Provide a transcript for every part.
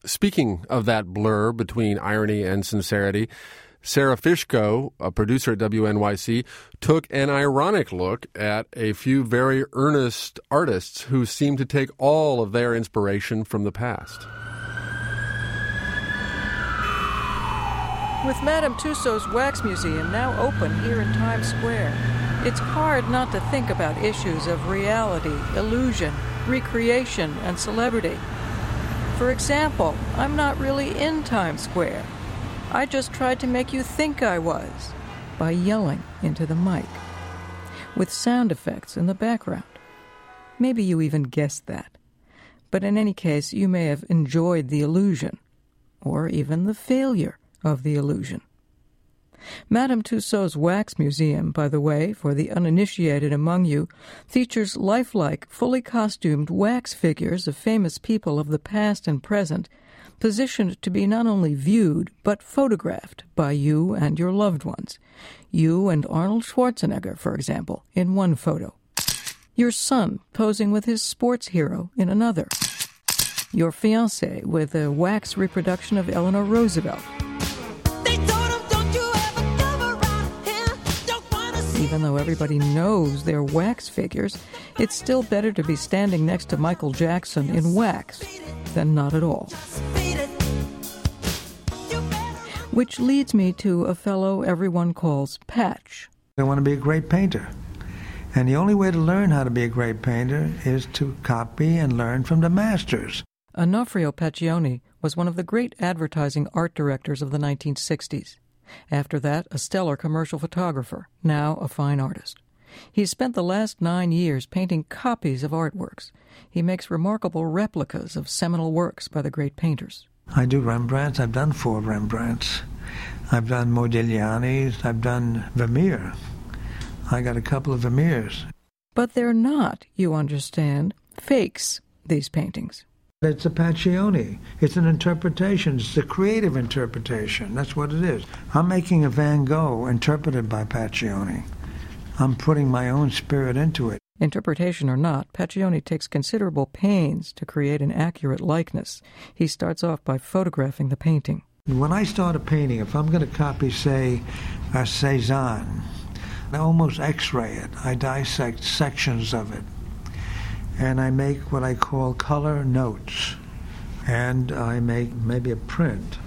Speaking of that blur between irony and sincerity, Sarah Fishko, a producer at WNYC, took an ironic look at a few very earnest artists who seem to take all of their inspiration from the past. With Madame Tussauds Wax Museum now open here in Times Square, it's hard not to think about issues of reality, illusion, recreation, and celebrity. For example, I'm not really in Times Square. I just tried to make you think I was by yelling into the mic, with sound effects in the background. Maybe you even guessed that. But in any case, you may have enjoyed the illusion, or even the failure of the illusion. Madame Tussauds Wax Museum, by the way, for the uninitiated among you, features lifelike, fully costumed wax figures of famous people of the past and present, positioned to be not only viewed, but photographed by you and your loved ones. You and Arnold Schwarzenegger, for example, in one photo. Your son posing with his sports hero in another. Your fiancé with a wax reproduction of Eleanor Roosevelt. Even though everybody knows they're wax figures, it's still better to be standing next to Michael Jackson in wax than not at all. Which leads me to a fellow everyone calls Patch. I want to be a great painter. And the only way to learn how to be a great painter is to copy and learn from the masters. Onofrio Paccioni was one of the great advertising art directors of the 1960s. After that, a stellar commercial photographer, now a fine artist. He's spent the last 9 years painting copies of artworks. He makes remarkable replicas of seminal works by the great painters. I do Rembrandts. I've done 4 Rembrandts. I've done Modigliani's. I've done Vermeer. I got a couple of Vermeers. But they're not, you understand, fakes, these paintings. It's a Paccioni. It's an interpretation. It's a creative interpretation. That's what it is. I'm making a Van Gogh interpreted by Paccioni. I'm putting my own spirit into it. Interpretation or not, Paccioni takes considerable pains to create an accurate likeness. He starts off by photographing the painting. When I start a painting, if I'm going to copy, say, a Cézanne, I almost X-ray it. I dissect sections of it. And I make what I call color notes. And I make maybe a print.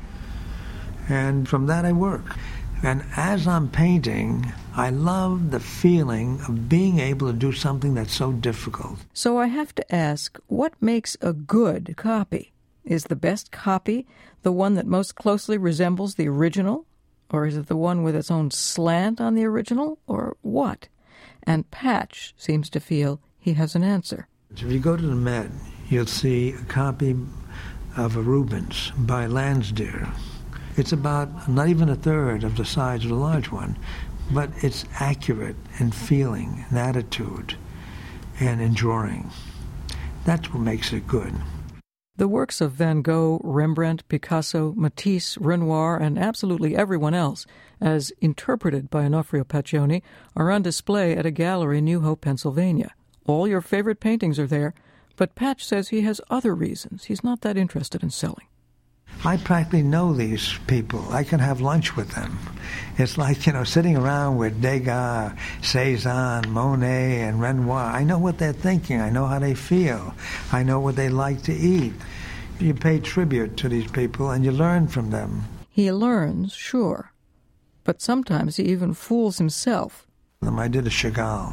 And from that I work. And as I'm painting, I love the feeling of being able to do something that's so difficult. So I have to ask, what makes a good copy? Is the best copy the one that most closely resembles the original? Or is it the one with its own slant on the original? Or what? And Patch seems to feel he has an answer. If you go to the Met, you'll see a copy of a Rubens by Lansdale. It's about not even a third of the size of the large one, but it's accurate in feeling and attitude and in drawing. That's what makes it good. The works of Van Gogh, Rembrandt, Picasso, Matisse, Renoir, and absolutely everyone else, as interpreted by Onofrio Paccioni, are on display at a gallery in New Hope, Pennsylvania. All your favorite paintings are there, but Patch says he has other reasons. He's not that interested in selling. I practically know these people. I can have lunch with them. It's like, sitting around with Degas, Cézanne, Monet, and Renoir. I know what they're thinking. I know how they feel. I know what they like to eat. You pay tribute to these people, and you learn from them. He learns, sure, but sometimes he even fools himself. I did a Chagall.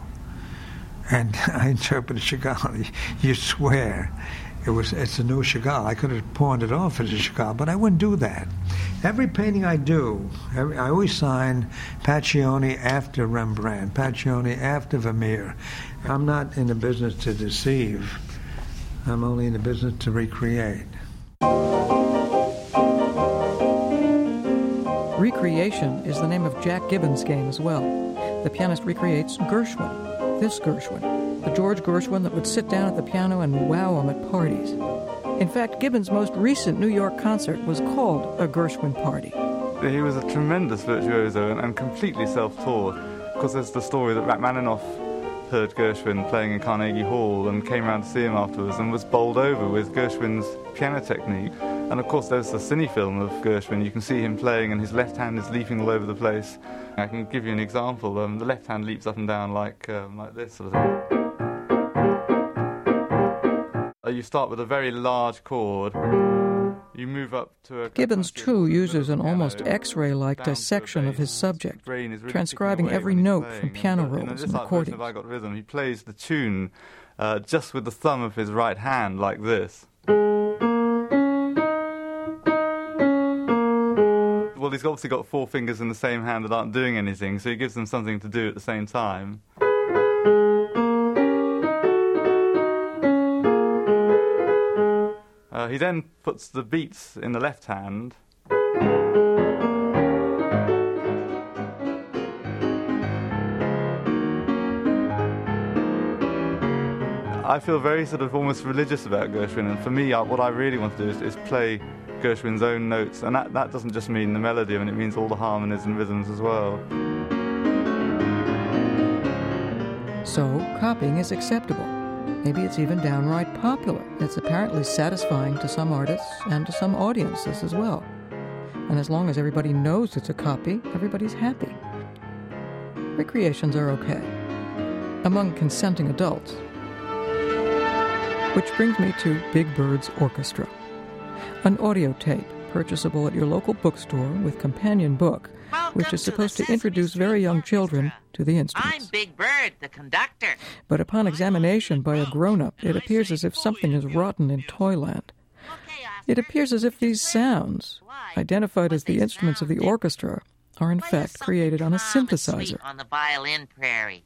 And I interpreted Chagall. You swear it's a new Chagall. I could have pawned it off as a Chagall, but I wouldn't do that. Every painting I do, I always sign Paccioni after Rembrandt, Paccioni after Vermeer. I'm not in the business to deceive. I'm only in the business to recreate. Recreation is the name of Jack Gibbons' game as well. The pianist recreates Gershwin. This Gershwin, the George Gershwin that would sit down at the piano and wow him at parties. In fact, Gibbons' most recent New York concert was called a Gershwin party. He was a tremendous virtuoso and completely self-taught. Because there's the story that Rachmaninoff heard Gershwin playing in Carnegie Hall and came around to see him afterwards and was bowled over with Gershwin's piano technique. And of course there's the cine film of Gershwin. You can see him playing and his left hand is leaping all over the place. I can give you an example. The left hand leaps up and down like this sort of thing. You start with a very large chord. You move up to a... Gibbons, too, uses an almost X-ray-like dissection of his subject, transcribing every note from piano rolls and recordings. I Got Rhythm, he plays the tune just with the thumb of his right hand, like this. Well, he's obviously got 4 fingers in the same hand that aren't doing anything, so he gives them something to do at the same time. He then puts the beats in the left hand. I feel very sort of almost religious about Gershwin, and for me, what I really want to do is play Gershwin's own notes, and that doesn't just mean the melody, I mean it means all the harmonies and rhythms as well. So, copying is acceptable. Maybe it's even downright popular. It's apparently satisfying to some artists and to some audiences as well. And as long as everybody knows it's a copy, everybody's happy. Recreations are okay. Among consenting adults. Which brings me to Big Bird's Orchestra. An audio tape purchasable at your local bookstore with companion book, which is supposed to introduce very young children to the instruments. I'm Big Bird, the conductor. But upon examination by a grown-up, it appears as if something is rotten in Toyland. It appears as if these sounds, identified as the instruments of the orchestra, are in fact created on a synthesizer. On the violin prairie.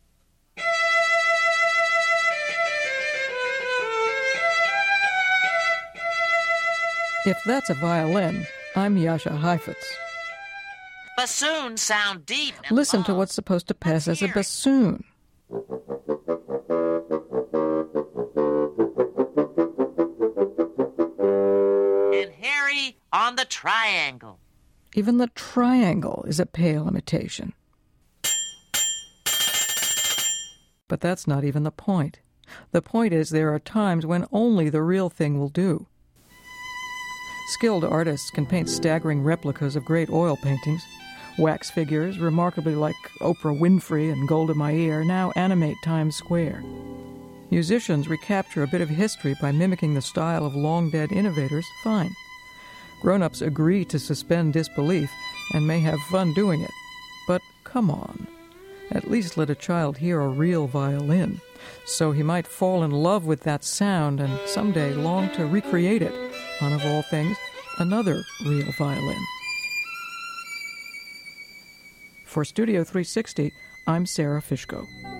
If that's a violin, I'm Jascha Heifetz. Bassoons sound deep and Listen to low. what's supposed to pass as a bassoon. And Harry on the triangle. Even the triangle is a pale imitation. But that's not even the point. The point is there are times when only the real thing will do. Skilled artists can paint staggering replicas of great oil paintings. Wax figures, remarkably like Oprah Winfrey and Golda Meir, now animate Times Square. Musicians recapture a bit of history by mimicking the style of long-dead innovators, fine. Grown-ups agree to suspend disbelief and may have fun doing it. But come on. At least let a child hear a real violin, so he might fall in love with that sound and someday long to recreate it on, of all things, another real violin. For Studio 360, I'm Sarah Fishko.